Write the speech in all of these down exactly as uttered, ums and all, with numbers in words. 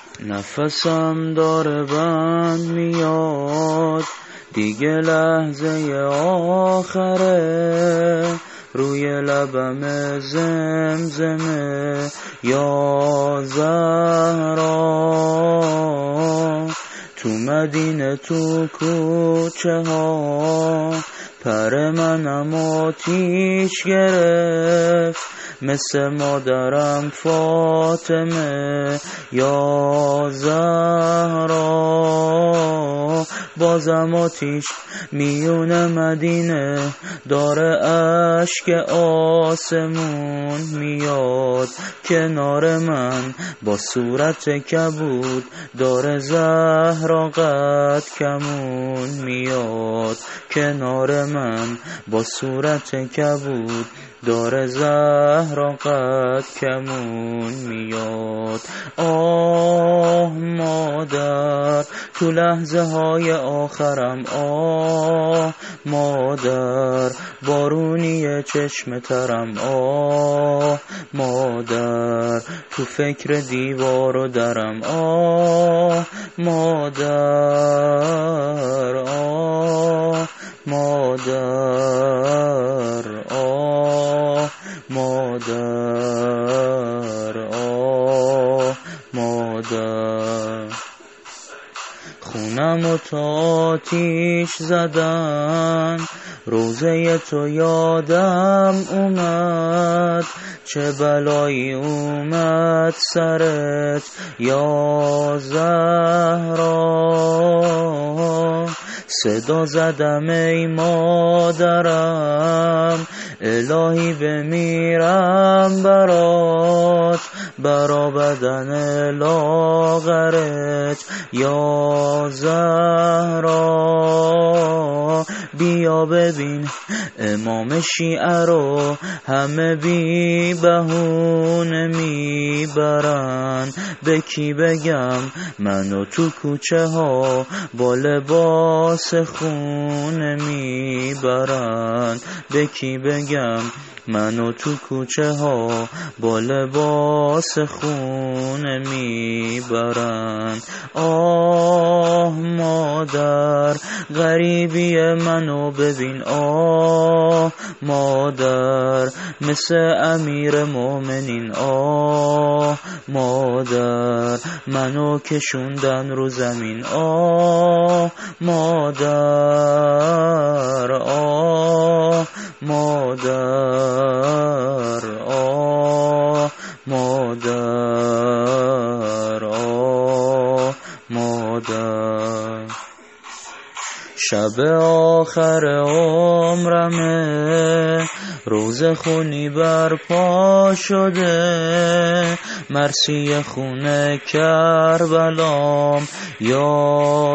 نفسم داره بند میاد، دیگه لحظه آخره، روی لبم زمزمه یا زهرا. تو مدینه تو کوچه ها پر منم آتیش گرفت، مثل مادرم فاطمه یا زهرا. بازم آتیش میونه مدینه داره، اشک آسمون میاد کنار من با صورت کبود، داره زهرا قد کمون میاد کنار من با صورت کبود، داره زهرا قد کمون میاد. آه مادر تو لحظه های آخرم، آه مادر بارونی چشم ترم، آه مادر تو فکر دیوار و درم، آه مادر، آه مادر، آه مادر، آه مادر. خونم و تا آتیش زدن، روزه تو یادم اومد، چه بلایی اومد سرت یا زهرا. صدا زدم ای مادرم، الهی بمیرم برات، برا بدن لاغرت یا زهرا. بیا ببین امام شیعه رو همه بی بهونه میبرن، به کی بگم منو تو کوچه ها با لباس خونه میبرن، به کی بگم منو تو کوچه ها با لباس خونه میبرن. آه مادر غریبی منو ببین، آه مادر مثل امیر مومنین، آه مادر منو کشوندن رو زمین، آه مادر، آه مادر، آه مادر، آه مادر. شب آخر عمرمه، روز خونی برپا شده، مرسی خونه کربلام یا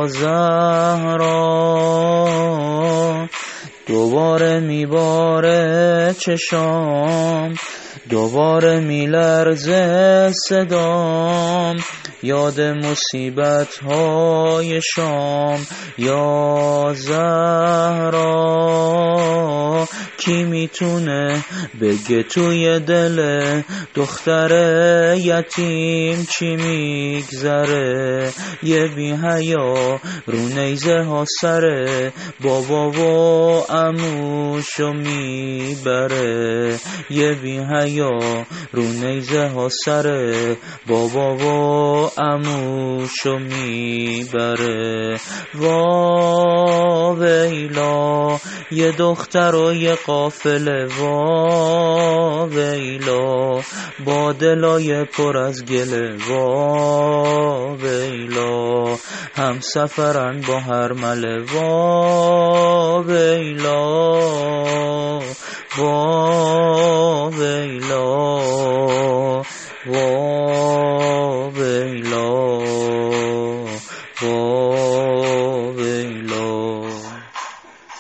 زهرا. دوباره میباره چشام، دوباره میلرزه صدام، یاد مصیبت های شام یا زهرا. کی میتونه بگه توی دل دختر یتیم چی میگذره؟ یه بی حیا رو نیزه ها سره، بابا و عموشو میبره. یه بی حیا رو نیزه ها سره، بابا و عموشو میبره. وا ویلا یه دختر و یه قافله، وا ویلا با دلای پر از گله، وا ویلا هم سفرن با هر مله، وا ویلا، وا ویلا.